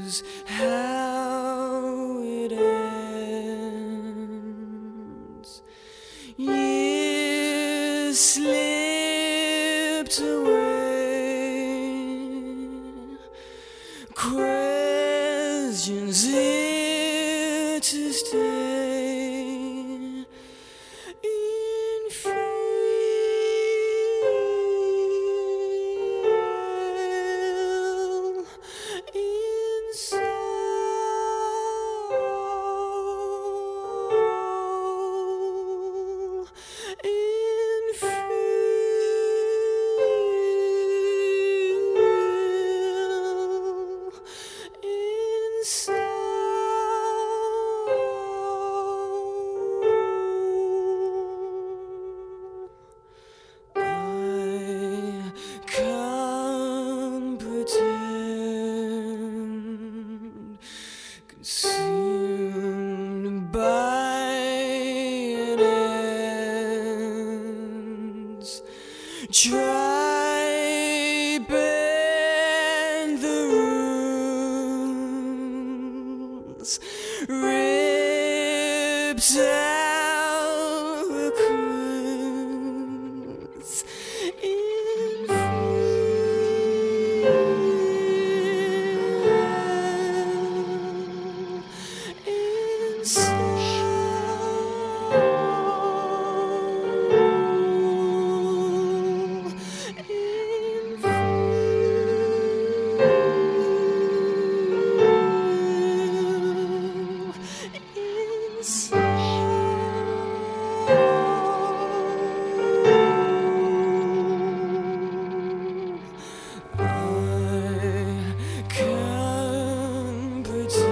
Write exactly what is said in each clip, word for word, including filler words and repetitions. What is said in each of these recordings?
choose how it ends. Years slipped away, questions here to stay. In frail, in soul, in frail, in soul. I can't pretend, consumed by an ends. Try bend the runes, ripped out the clues. In frail, in soul, in frail, in soul. I can't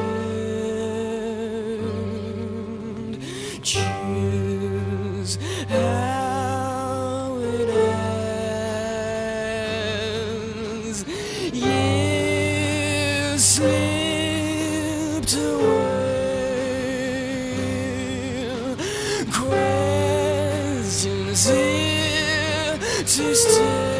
pretend, choose how it ends. Years slipped away, questions here to stay.